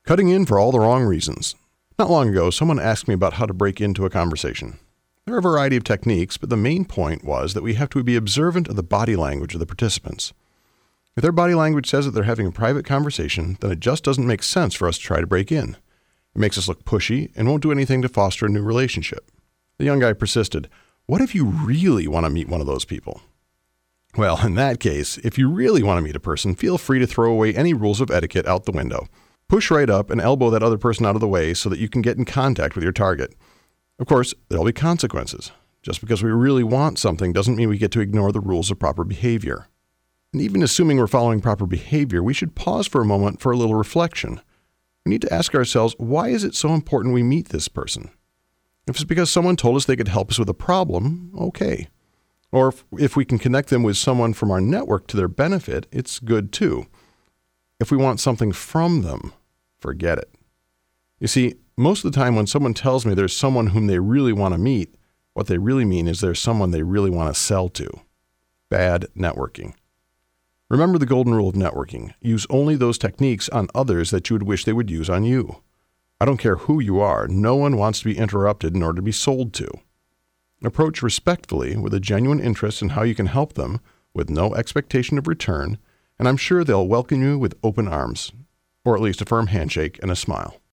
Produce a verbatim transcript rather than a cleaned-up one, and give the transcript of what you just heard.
Cutting in for all the wrong reasons. Not long ago, someone asked me about how to break into a conversation. There are a variety of techniques, but the main point was that we have to be observant of the body language of the participants. If their body language says that they're having a private conversation, then it just doesn't make sense for us to try to break in. It makes us look pushy and won't do anything to foster a new relationship. The young guy persisted, "What if you really want to meet one of those people?" Well, in that case, if you really want to meet a person, feel free to throw away any rules of etiquette out the window. Push right up and elbow that other person out of the way so that you can get in contact with your target. Of course, there'll be consequences. Just because we really want something doesn't mean we get to ignore the rules of proper behavior. And even assuming we're following proper behavior, we should pause for a moment for a little reflection. We need to ask ourselves, why is it so important we meet this person? If it's because someone told us they could help us with a problem, okay. Or if, if we can connect them with someone from our network to their benefit, it's good too. If we want something from them, forget it. You see, most of the time when someone tells me there's someone whom they really want to meet, what they really mean is there's someone they really want to sell to. Bad networking. Remember the golden rule of networking. Use only those techniques on others that you would wish they would use on you. I don't care who you are. No one wants to be interrupted in order to be sold to. Approach respectfully with a genuine interest in how you can help them with no expectation of return, and I'm sure they'll welcome you with open arms, or at least a firm handshake and a smile.